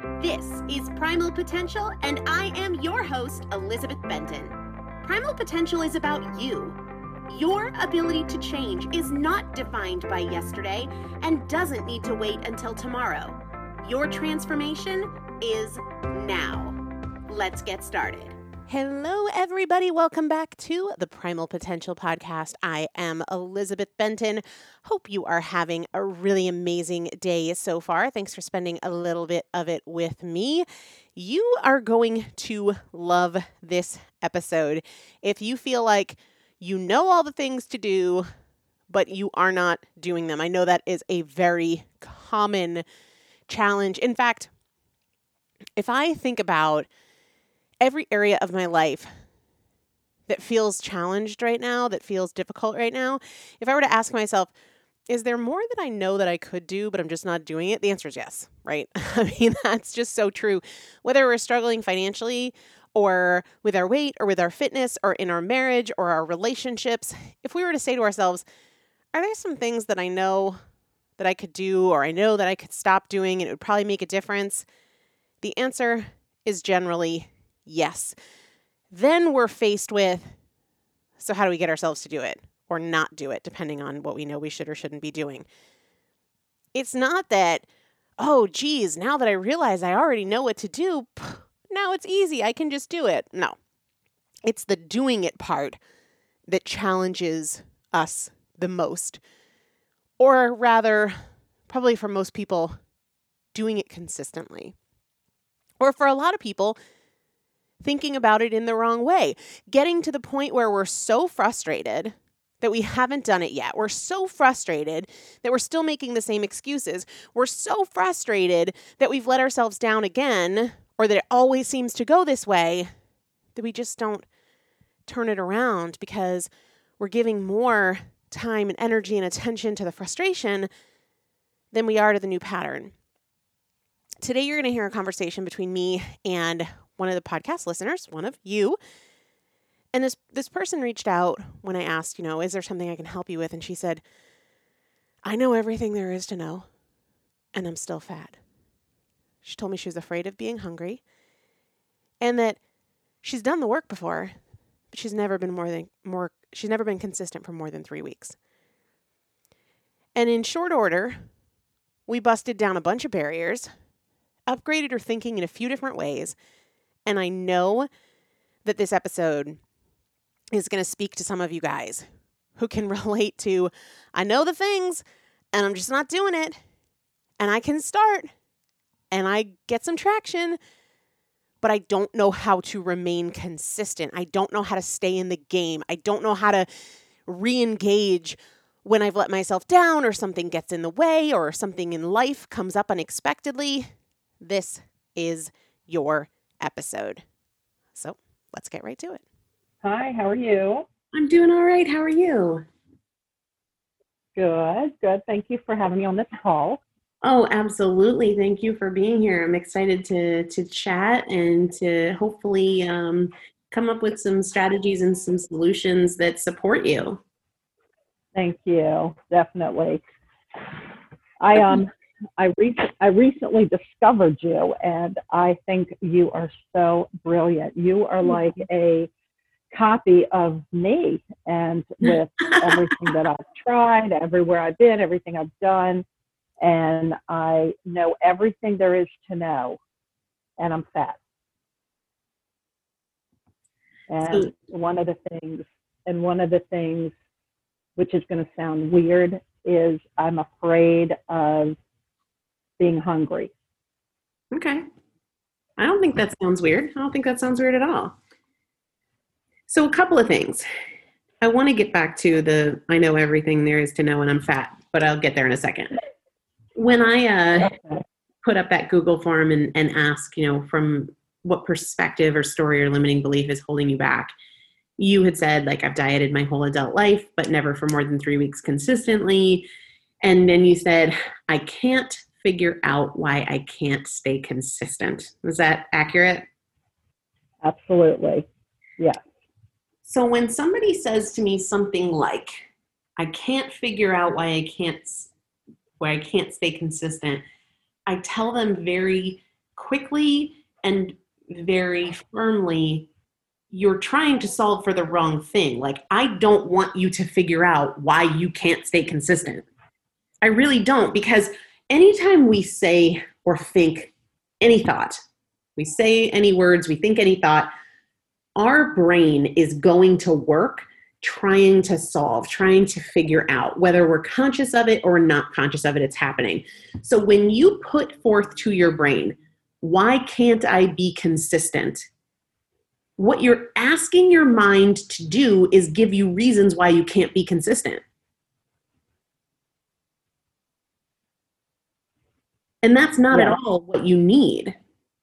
This is Primal Potential, and I am your host, Elizabeth Benton. Primal Potential is about you. Your ability to change is not defined by yesterday and doesn't need to wait until tomorrow. Your transformation is now. Let's get started. Hello, everybody. Welcome back to the Primal Potential Podcast. I am Elizabeth Benton. Hope you are having a really amazing day so far. Thanks for spending a little bit of it with me. You are going to love this episode. If you feel like you know all the things to do, but you are not doing them, I know that is a very common challenge. In fact, if I think about every area of my life that feels challenged right now, that feels difficult right now, if I were to ask myself, is there more that I know that I could do, but I'm just not doing it? The answer is yes, right? I mean, that's just so true. Whether we're struggling financially or with our weight or with our fitness or in our marriage or our relationships, if we were to say to ourselves, are there some things that I know that I could do or I know that I could stop doing and it would probably make a difference? The answer is generally yes. Then we're faced with, so how do we get ourselves to do it or not do it, depending on what we know we should or shouldn't be doing? It's not that, oh, geez, now that I realize I already know what to do, now it's easy, I can just do it. No, it's the doing it part that challenges us the most. Or rather, probably for most people, doing it consistently. Or for a lot of people, thinking about it in the wrong way, getting to the point where we're so frustrated that we haven't done it yet. We're so frustrated that we're still making the same excuses. We're so frustrated that we've let ourselves down again, or that it always seems to go this way, that we just don't turn it around because we're giving more time and energy and attention to the frustration than we are to the new pattern. Today, you're going to hear a conversation between me and one of the podcast listeners, one of you. And this person reached out when I asked, is there something I can help you with? And she said, I know everything there is to know, and I'm still fat. She told me she was afraid of being hungry and that she's done the work before, but she's never been consistent for more than 3 weeks. And in short order, we busted down a bunch of barriers, upgraded her thinking in a few different ways. And I know that this episode is going to speak to some of you guys who can relate to, I know the things and I'm just not doing it. And I can start and I get some traction, but I don't know how to remain consistent. I don't know how to stay in the game. I don't know how to re-engage when I've let myself down or something gets in the way or something in life comes up unexpectedly. This is your episode. So let's get right to it. Hi, how are you? I'm doing all right. How are you? Good. Thank you for having me on this call. Oh, absolutely. Thank you for being here. I'm excited to chat and to hopefully come up with some strategies and some solutions that support you. Thank you. Definitely. I recently discovered you, and I think you are so brilliant. You are like a copy of me, and with everything that I've tried, everywhere I've been, everything I've done, and I know everything there is to know, and I'm fat. And one of the things, which is going to sound weird, is I'm afraid of being hungry. Okay. I don't think that sounds weird. I don't think that sounds weird at all. So a couple of things. I want to get back to I know everything there is to know and I'm fat, but I'll get there in a second. When I put up that Google form and ask, from what perspective or story or limiting belief is holding you back, you had said, I've dieted my whole adult life, but never for more than 3 weeks consistently. And then you said, I can't figure out why I can't stay consistent. Is that accurate? Absolutely. Yeah. So when somebody says to me something like, I can't figure out why I can't stay consistent, I tell them very quickly and very firmly, you're trying to solve for the wrong thing. Like, I don't want you to figure out why you can't stay consistent. I really don't, because anytime we say or think any thought, we say any words, we think any thought, our brain is going to work trying to solve, trying to figure out whether we're conscious of it or not conscious of it, it's happening. So when you put forth to your brain, why can't I be consistent? What you're asking your mind to do is give you reasons why you can't be consistent. And that's not at all what you need.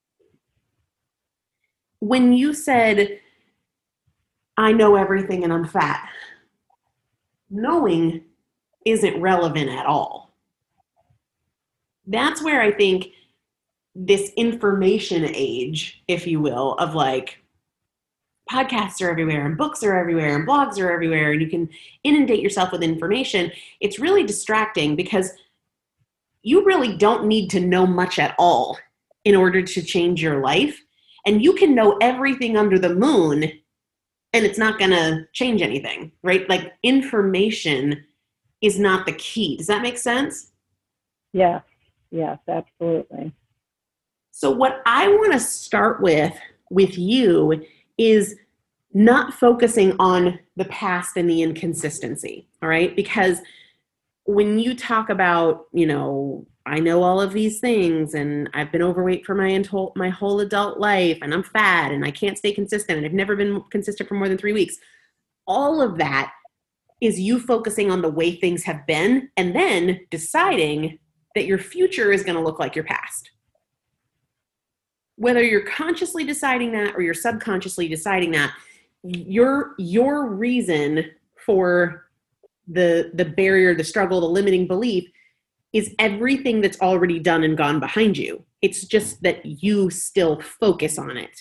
When you said, I know everything and I'm fat, knowing isn't relevant at all. That's where I think this information age, if you will, of like, podcasts are everywhere and books are everywhere and blogs are everywhere and you can inundate yourself with information. It's really distracting because you really don't need to know much at all in order to change your life. And you can know everything under the moon and it's not going to change anything, right? Like, information is not the key. Does that make sense? Yes, absolutely. So what I want to start with you is not focusing on the past and the inconsistency, all right? Because when you talk about, I know all of these things and I've been overweight for my whole adult life and I'm fat and I can't stay consistent and I've never been consistent for more than 3 weeks. All of that is you focusing on the way things have been and then deciding that your future is going to look like your past. Whether you're consciously deciding that or you're subconsciously deciding that, your reason for the barrier, the struggle, the limiting belief is everything that's already done and gone behind you. It's just that you still focus on it.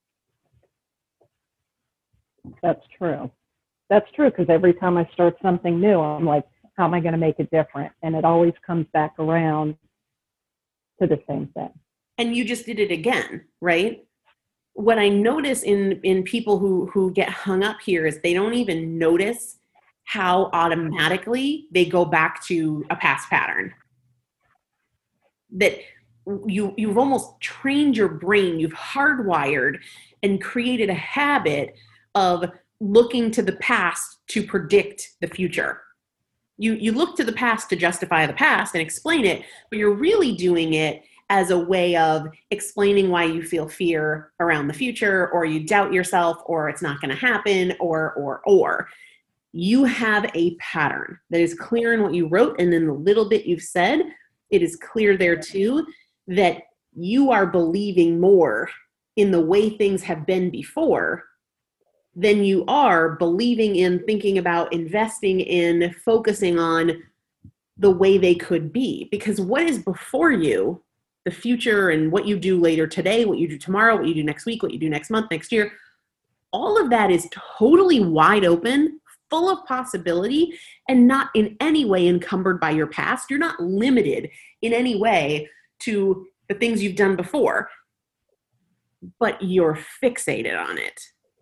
That's true. That's true, because every time I start something new, I'm like, how am I going to make it different? And it always comes back around to the same thing. And you just did it again, right? What I notice in people who get hung up here is they don't even notice how automatically they go back to a past pattern. That you've almost trained your brain, you've hardwired and created a habit of looking to the past to predict the future. You look to the past to justify the past and explain it, but you're really doing it as a way of explaining why you feel fear around the future, or you doubt yourself, or it's not going to happen, or. You have a pattern that is clear in what you wrote, and in the little bit you've said, it is clear there too that you are believing more in the way things have been before than you are believing in, thinking about, investing in, focusing on the way they could be. Because what is before you, the future and what you do later today, what you do tomorrow, what you do next week, what you do next month, next year, all of that is totally wide open, full of possibility, and not in any way encumbered by your past. You're not limited in any way to the things you've done before, but you're fixated on it.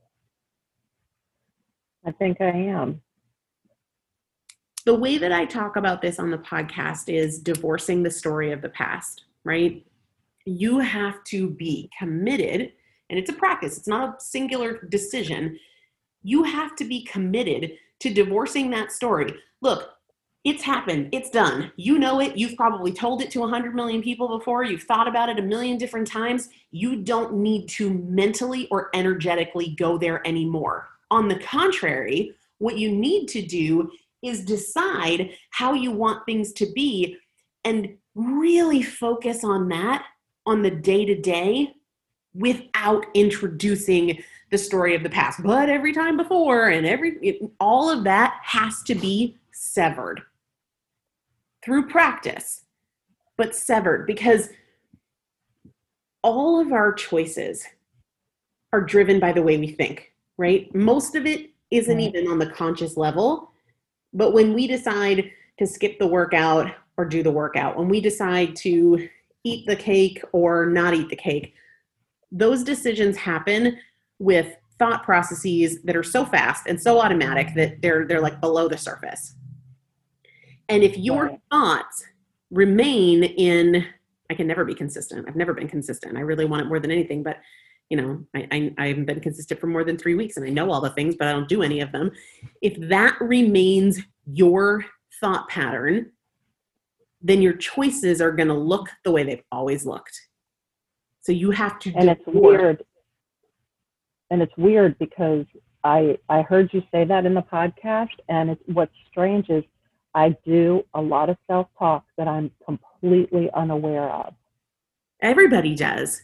I think I am. The way that I talk about this on the podcast is divorcing the story of the past, right? You have to be committed, and it's a practice. It's not a singular decision. You have to be committed to divorcing that story. Look, it's happened. It's done. You know it. You've probably told it to 100 million people before. You've thought about it a million different times. You don't need to mentally or energetically go there anymore. On the contrary, what you need to do is decide how you want things to be and really focus on that on the day-to-day without introducing the story of the past. But every time before and all of that has to be severed through practice, but severed, because all of our choices are driven by the way we think, right? Most of it isn't even on the conscious level, but when we decide to skip the workout or do the workout, when we decide to eat the cake or not eat the cake. Those decisions happen with thought processes that are so fast and so automatic that they're like below the surface. And if your thoughts remain in, I can never be consistent. I've never been consistent. I really want it more than anything, but you know, I haven't been consistent for more than 3 weeks and I know all the things, but I don't do any of them. If that remains your thought pattern, then your choices are going to look the way they've always looked. So you have to. And it's weird. And it's weird because I heard you say that in the podcast, and what's strange is I do a lot of self-talk that I'm completely unaware of. Everybody does.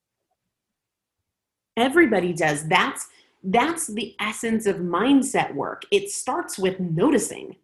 Everybody does. That's the essence of mindset work. It starts with noticing.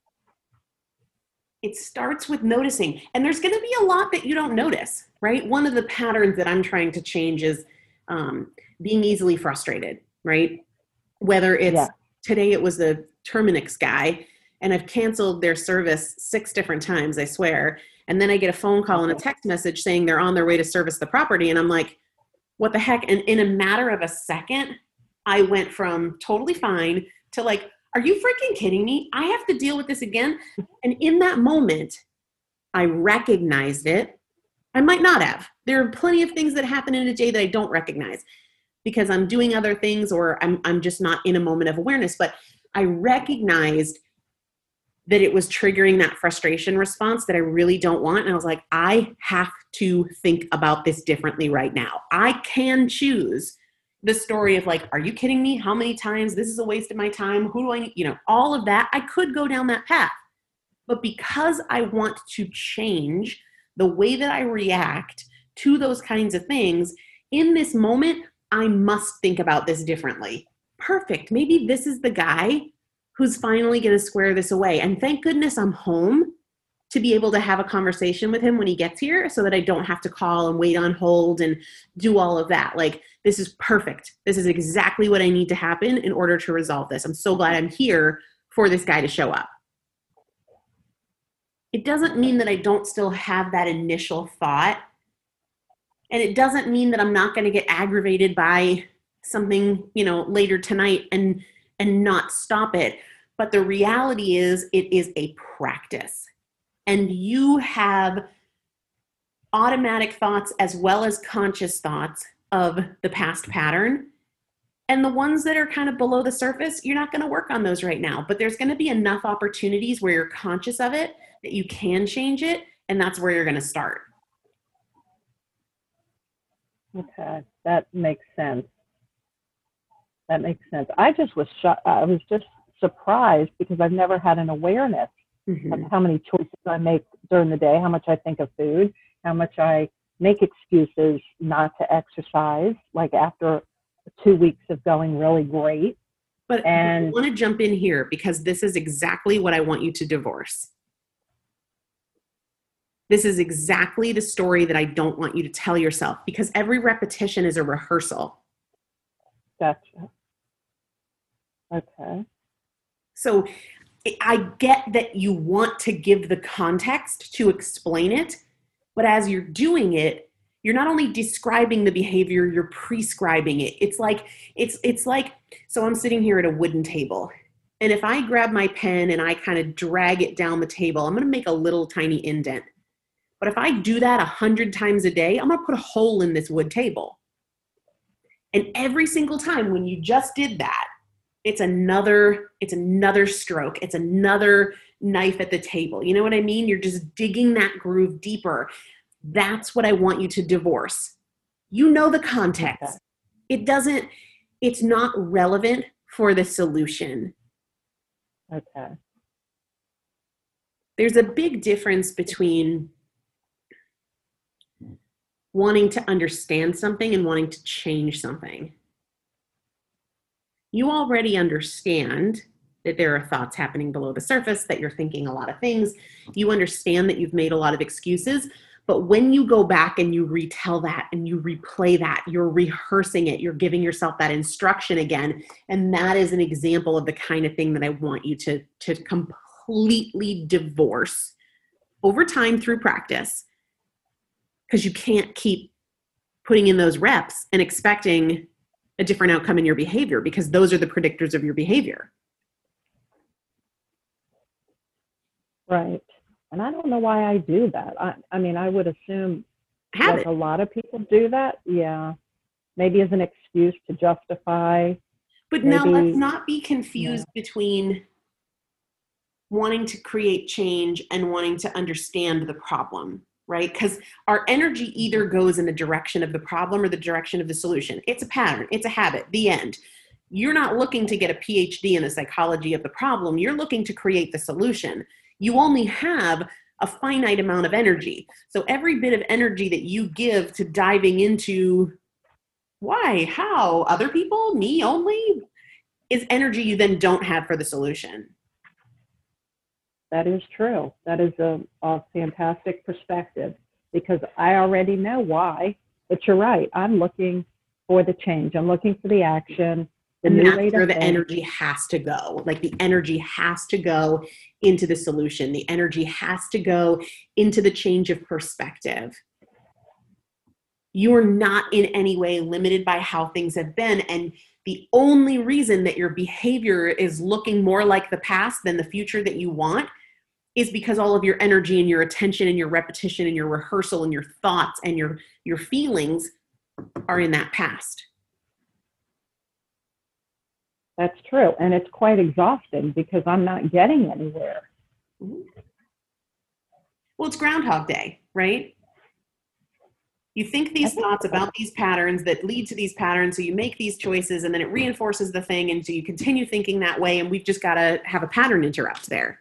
It starts with noticing. And there's going to be a lot that you don't notice, right? One of the patterns that I'm trying to change is being easily frustrated, right? Whether it's today it was the Terminix guy, and I've canceled their service 6 different times, I swear. And then I get a phone call and a text message saying they're on their way to service the property. And I'm like, what the heck? And in a matter of a second, I went from totally fine to like, are you freaking kidding me? I have to deal with this again. And in that moment, I recognized it. I might not have. There are plenty of things that happen in a day that I don't recognize because I'm doing other things or I'm just not in a moment of awareness. But I recognized that it was triggering that frustration response that I really don't want. And I was like, I have to think about this differently right now. I can choose the story of like, are you kidding me? How many times? This is a waste of my time. Who do I need? You know, all of that. I could go down that path. But because I want to change the way that I react to those kinds of things, in this moment, I must think about this differently. Perfect. Maybe this is the guy who's finally going to square this away. And thank goodness I'm home to be able to have a conversation with him when he gets here so that I don't have to call and wait on hold and do all of that. Like, this is perfect. This is exactly what I need to happen in order to resolve this. I'm so glad I'm here for this guy to show up. It doesn't mean that I don't still have that initial thought. And it doesn't mean that I'm not going to get aggravated by something, you know, later tonight and not stop it. But the reality is it is a practice. And you have automatic thoughts as well as conscious thoughts of the past pattern. And the ones that are kind of below the surface, you're not going to work on those right now. But there's going to be enough opportunities where you're conscious of it that you can change it. And that's where you're going to start. Okay, that makes sense. That makes sense. I was just surprised because I've never had an awareness of how many choices I make during the day, how much I think of food, how much I make excuses not to exercise, like after 2 weeks of going really great. But I want to jump in here because this is exactly what I want you to divorce. This is exactly the story that I don't want you to tell yourself because every repetition is a rehearsal. Gotcha. Okay. So I get that you want to give the context to explain it, but as you're doing it, you're not only describing the behavior, you're prescribing it. It's like, so I'm sitting here at a wooden table. And if I grab my pen and I kind of drag it down the table, I'm going to make a little tiny indent. But if I do that 100 times a day, I'm going to put a hole in this wood table. And every single time when you just did that, it's another stroke. It's another knife at the table. You know what I mean? You're just digging that groove deeper. That's what I want you to divorce. You know the context. It's not relevant for the solution. Okay. There's a big difference between wanting to understand something and wanting to change something. You already understand that there are thoughts happening below the surface, that you're thinking a lot of things. You understand that you've made a lot of excuses. But when you go back and you retell that and you replay that, you're rehearsing it, you're giving yourself that instruction again. And that is an example of the kind of thing that I want you to completely divorce over time through practice. because you can't keep putting in those reps and expecting a different outcome in your behavior, because those are the predictors of your behavior. Right. And I don't know why I do that. I mean, I would assume Habit. like a lot of people do that. Yeah. Maybe as an excuse to justify. But now let's not be confused between wanting to create change and wanting to understand the problem, right? Because our energy either goes in the direction of the problem or the direction of the solution. It's a pattern. It's a habit. The end. You're not looking to get a PhD in the psychology of the problem. You're looking to create the solution. You only have a finite amount of energy. So every bit of energy that you give to diving into why, how, other people, me only, is energy you then don't have for the solution. That is true. That is a fantastic perspective, because I already know why. But you're right. I'm looking for the change. I'm looking for the action. And that's where the energy has to go. Like the energy has to go into the solution. The energy has to go into the change of perspective. You're not in any way limited by how things have been. And the only reason that your behavior is looking more like the past than the future that you want is because all of your energy and your attention and your repetition and your rehearsal and your thoughts and your feelings are in that past. That's true. And it's quite exhausting because I'm not getting anywhere. Well, it's Groundhog Day, right? You think these thoughts about these patterns that lead to these patterns, so you make these choices, and then it reinforces the thing, and so you continue thinking that way, and we've just got to have a pattern interrupt there.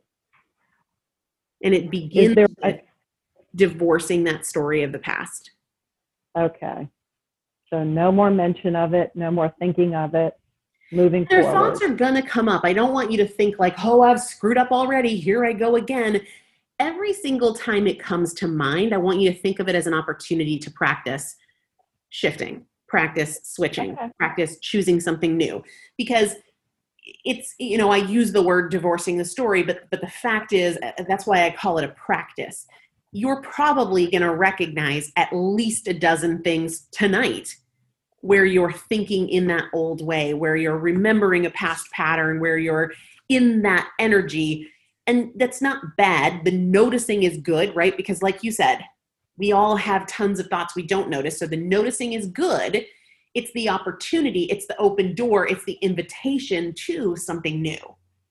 And it begins with divorcing that story of the past. Okay. So no more mention of it, no more thinking of it, moving Their forward. thoughts are going to come up. I don't want you to think like, oh, I've screwed up already. Here I go again. Every single time it comes to mind, I want you to think of it as an opportunity to practice shifting, practice switching, practice choosing something new. Because it's, I use the word divorcing the story, but the fact is, that's why I call it a practice. You're probably going to recognize at least a dozen things tonight where you're thinking in that old way, where you're remembering a past pattern, where you're in that energy. And that's not bad. The noticing is good, right? Because like you said, we all have tons of thoughts we don't notice. So the noticing is good. It's the opportunity. It's the open door. It's the invitation to something new.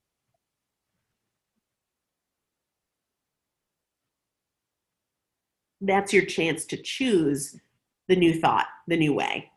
That's your chance to choose the new thought, the new way.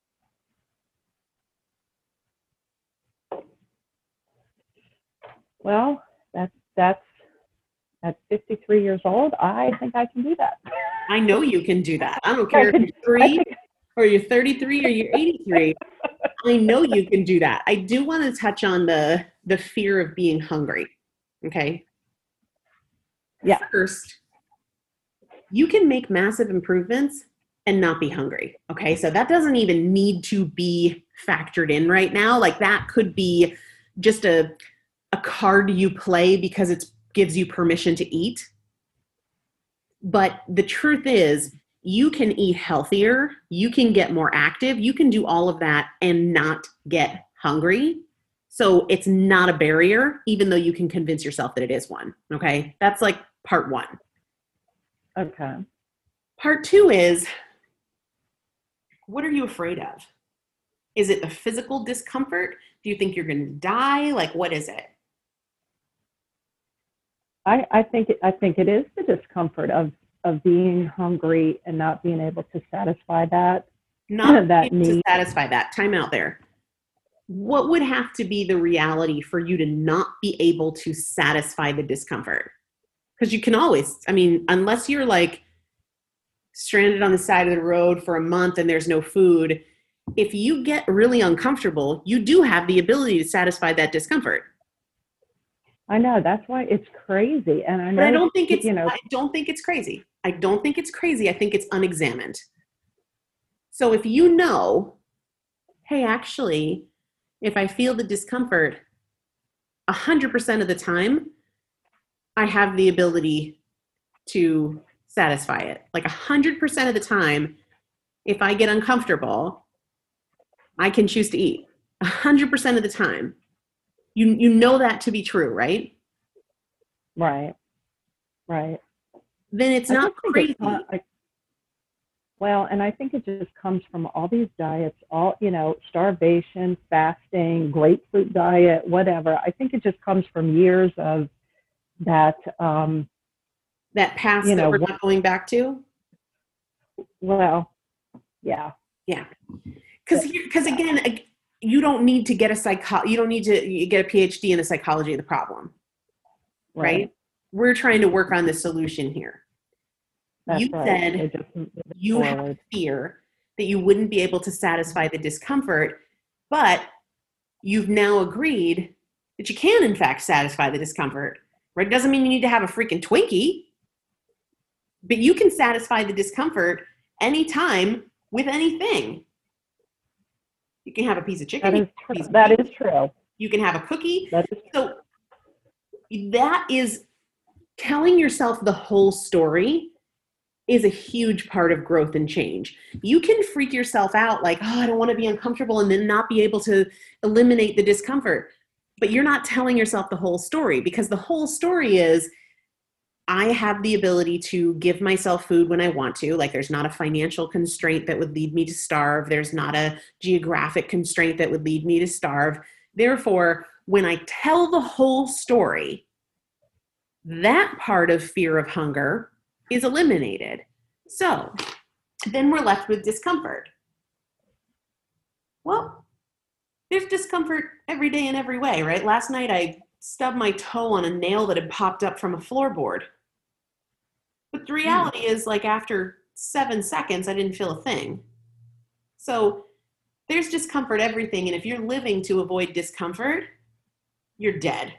Well, that's at 53 years old, I think I can do that. I know you can do that. I don't care if you're 3 or you're 33 or you're 83. I know you can do that. I do want to touch on the fear of being hungry. Okay. Yeah. First, you can make massive improvements and not be hungry. Okay. So that doesn't even need to be factored in right now. Like that could be just a card you play because it gives you permission to eat. But the truth is, you can eat healthier, you can get more active, you can do all of that and not get hungry. So it's not a barrier, even though you can convince yourself that it is one. Okay. That's like part one. Okay. Part two is, what are you afraid of? Is it the physical discomfort? Do you think you're going to die? Like, what is it? I think it is the discomfort of being hungry and not being able to satisfy that. Not that being able need. to satisfy that. Time out there. What would have to be the reality for you to not be able to satisfy the discomfort? Because you can always, unless you're like stranded on the side of the road for a month and there's no food, if you get really uncomfortable, you do have the ability to satisfy that discomfort. I know, that's why it's crazy. And I know, but I don't think it's, I don't think it's crazy. I don't think it's crazy. I think it's unexamined. So if you know, hey, actually, if I feel the discomfort 100% of the time, I have the ability to satisfy it. Like 100% of the time, if I get uncomfortable, I can choose to eat 100% of the time. You know that to be true, right? Right. Right. Then it's I not just think crazy. Well, and I think it just comes from all these diets, all, starvation, fasting, grapefruit diet, whatever. I think it just comes from years of that, That past that we're not going back to? well, yeah. Yeah. Because again, you don't need to get you don't need to get a PhD in the psychology of the problem, right? We're trying to work on the solution here. That's You right. said you have fear that you wouldn't be able to satisfy the discomfort, but you've now agreed that you can, in fact, satisfy the discomfort, right? It doesn't mean you need to have a freaking Twinkie, but you can satisfy the discomfort anytime with anything. You can have a piece of chicken. That is true. You can have a cookie. That is true. So that is telling yourself the whole story is a huge part of growth and change. You can freak yourself out like, oh, I don't want to be uncomfortable, and then not be able to eliminate the discomfort. But you're not telling yourself the whole story, because the whole story is, I have the ability to give myself food when I want to. Like, there's not a financial constraint that would lead me to starve. There's not a geographic constraint that would lead me to starve. Therefore, when I tell the whole story, that part of fear of hunger is eliminated. So then we're left with discomfort. Well, there's discomfort every day in every way, right? Last night I stubbed my toe on a nail that had popped up from a floorboard. But the reality is, like, after 7 seconds, I didn't feel a thing. So there's discomfort everything. And if you're living to avoid discomfort, you're dead.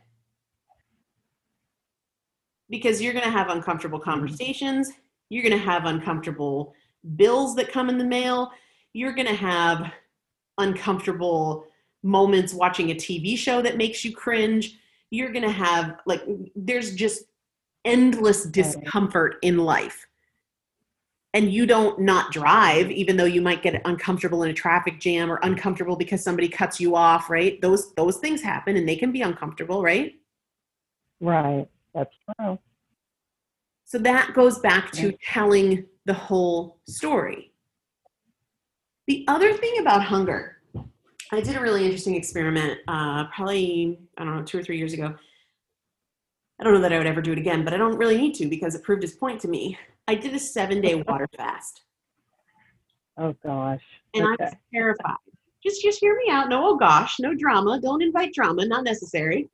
Because you're going to have uncomfortable conversations. You're going to have uncomfortable bills that come in the mail. You're going to have uncomfortable moments watching a TV show that makes you cringe. You're going to have, like, there's just endless discomfort in life. And you don't not drive, even though you might get uncomfortable in a traffic jam or uncomfortable because somebody cuts you off, right? Those things happen and they can be uncomfortable, right? Right. That's true. So that goes back to telling the whole story. The other thing about hunger, I did a really interesting experiment, probably, 2 or 3 years ago. I don't know that I would ever do it again, but I don't really need to, because it proved its point to me. I did a 7-day water fast. Oh gosh. And I was terrified. Just hear me out. No, oh gosh, no drama. Don't invite drama. Not necessary.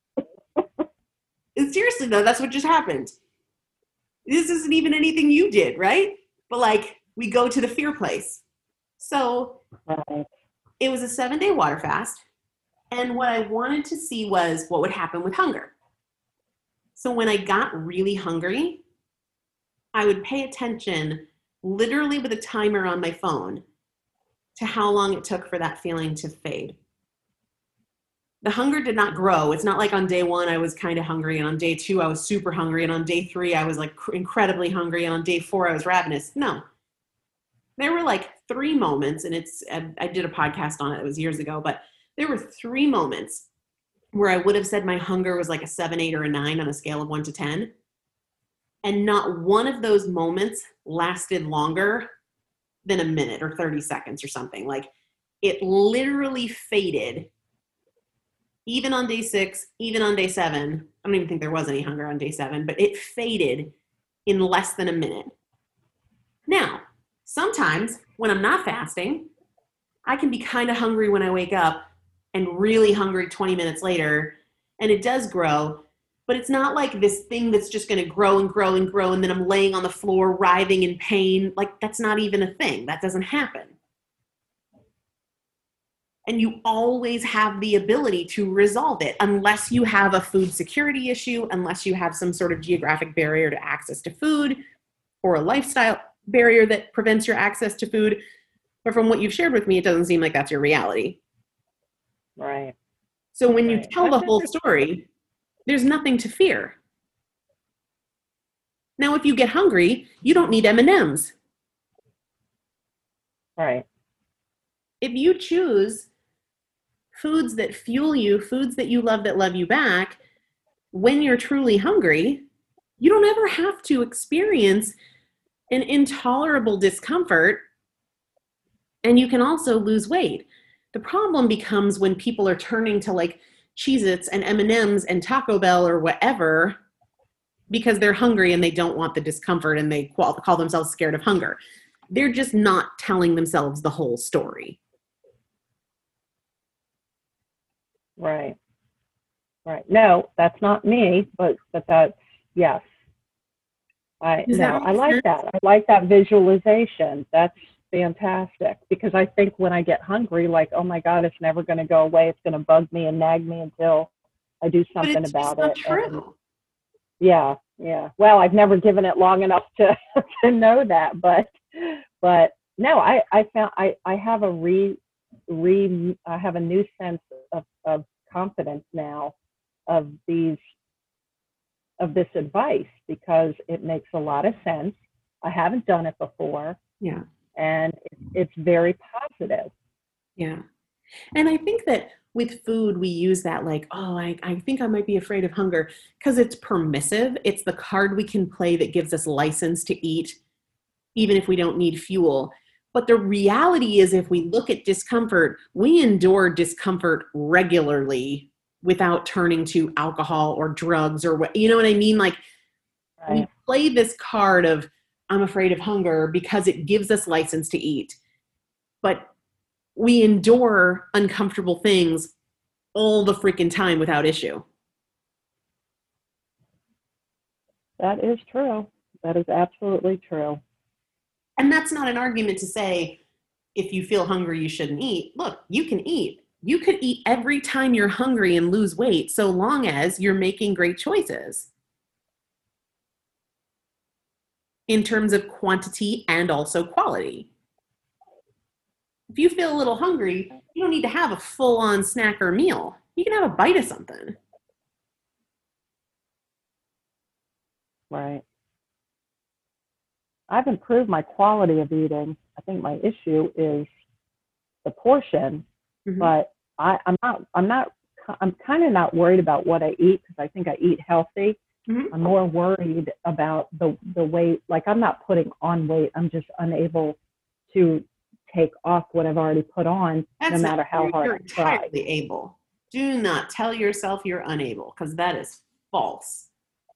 And seriously though, that's what just happened. This isn't even anything you did, right? But like, we go to the fear place. So it was a 7-day water fast. And what I wanted to see was what would happen with hunger. So when I got really hungry, I would pay attention, literally with a timer on my phone, to how long it took for that feeling to fade. The hunger did not grow. It's not like on day 1, I was kind of hungry, and on day 2, I was super hungry, and on day 3, I was like incredibly hungry, and on day 4, I was ravenous. No. There were like 3 moments, and I did a podcast on it. It was years ago, but there were 3 moments where I would have said my hunger was like a 7, 8, or a 9 on a scale of 1 to 10. And not one of those moments lasted longer than a minute or 30 seconds or something. Like, it literally faded. Even on day 6, even on day 7, I don't even think there was any hunger on day 7, but it faded in less than a minute. Now, sometimes when I'm not fasting, I can be kind of hungry when I wake up and really hungry 20 minutes later, and it does grow, but it's not like this thing that's just going to grow and grow and grow, and then I'm laying on the floor writhing in pain. Like, that's not even a thing. That doesn't happen. And you always have the ability to resolve it, unless you have a food security issue, unless you have some sort of geographic barrier to access to food, or a lifestyle barrier that prevents your access to food. But from what you've shared with me, it doesn't seem like that's your reality. Right. So when you tell the whole story, there's nothing to fear. Now, if you get hungry, you don't need M&Ms. Right. If you choose foods that fuel you, foods that you love that love you back, when you're truly hungry, you don't ever have to experience an intolerable discomfort, and you can also lose weight. The problem becomes when people are turning to like Cheez-Its and M&Ms and Taco Bell or whatever because they're hungry and they don't want the discomfort and they call themselves scared of hunger. They're just not telling themselves the whole story. Right. Right. No, that's not me, but that's, yes. I like that. I like that visualization. That's fantastic, because I think when I get hungry, like, oh my God, it's never going to go away. It's going to bug me and nag me until I do something about it. And yeah. Well, I've never given it long enough to know that, but no, I found I have a I have a new sense of confidence now of this advice, because it makes a lot of sense. I haven't done it before. Yeah. And it's very positive. Yeah. And I think that with food, we use that like, oh, I think I might be afraid of hunger, because it's permissive. It's the card we can play that gives us license to eat, even if we don't need fuel. But the reality is, if we look at discomfort, we endure discomfort regularly without turning to alcohol or drugs or what, you know what I mean? Like, right. We play this card of, I'm afraid of hunger, because it gives us license to eat. But we endure uncomfortable things all the freaking time without issue. That is true. That is absolutely true. And that's not an argument to say, if you feel hungry, you shouldn't eat. Look, you can eat. You could eat every time you're hungry and lose weight, so long as you're making great choices in terms of quantity and also quality. If you feel a little hungry, you don't need to have a full-on snack or meal. You can have a bite of something. Right. I've improved my quality of eating. I think my issue is the portion, but I'm kind of not worried about what I eat, because I think I eat healthy. I'm more worried about the weight. Like, I'm not putting on weight. I'm just unable to take off what I've already put on, no matter how hard I try. You're entirely able. Do not tell yourself you're unable, because that is false.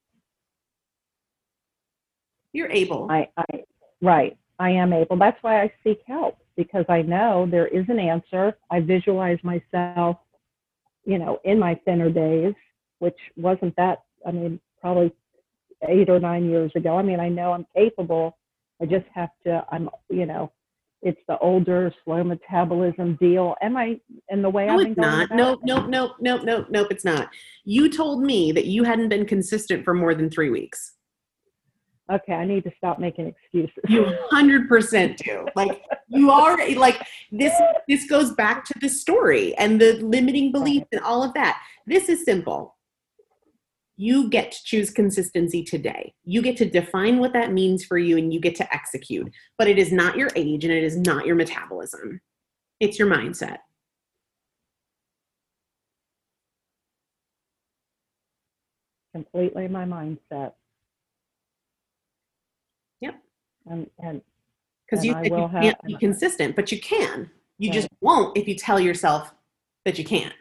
You're able. Right. I am able. That's why I seek help, because I know there is an answer. I visualize myself, in my thinner days, which wasn't that, probably 8 or 9 years ago. I know I'm capable. I just have to, it's the older, slow metabolism deal. And the way I've been going about it? Nope, it's not. You told me that you hadn't been consistent for more than 3 weeks. Okay, I need to stop making excuses. You 100% do. Like, you are, like, this goes back to the story and the limiting beliefs and all of that. This is simple. You get to choose consistency today. You get to define what that means for you, and you get to execute. But it is not your age, and it is not your metabolism. It's your mindset. Completely my mindset. Yep. And because you can't be consistent, but you can. You just won't if you tell yourself that you can't.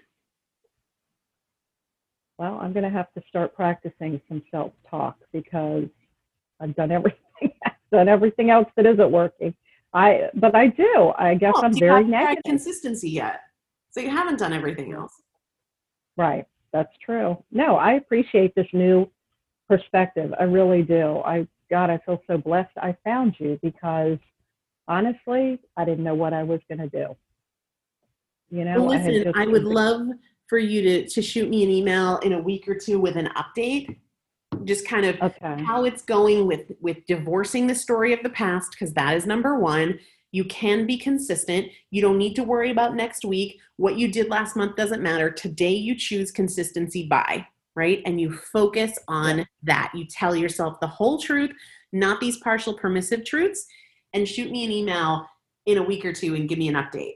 Well, I'm going to have to start practicing some self-talk, because I've done everything. I've done everything else that isn't working. But I do. I guess I'm very negative. You haven't had consistency yet, so you haven't done everything else. Right. That's true. No, I appreciate this new perspective. I really do. God, I feel so blessed I found you, because honestly, I didn't know what I was going to do. Well, listen, I would love for you to shoot me an email in a week or two with an update, just kind of how it's going with divorcing the story of the past, because that is number one. You can be consistent. You don't need to worry about next week. What you did last month doesn't matter. Today you choose consistency by. right? And you focus on that. You tell yourself the whole truth, not these partial permissive truths, and shoot me an email in a week or two and give me an update.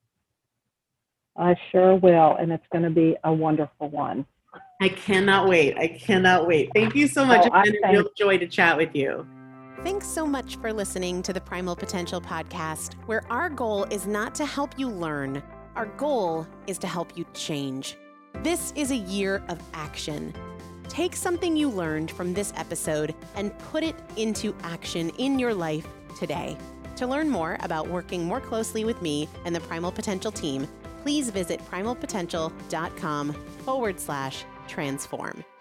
I sure will, and it's going to be a wonderful one. I cannot wait. I cannot wait. Thank you so much. It's been a real joy to chat with you. Thanks so much for listening to the Primal Potential podcast, where our goal is not to help you learn. Our goal is to help you change. This is a year of action. Take something you learned from this episode and put it into action in your life today. To learn more about working more closely with me and the Primal Potential team, please visit primalpotential.com/transform.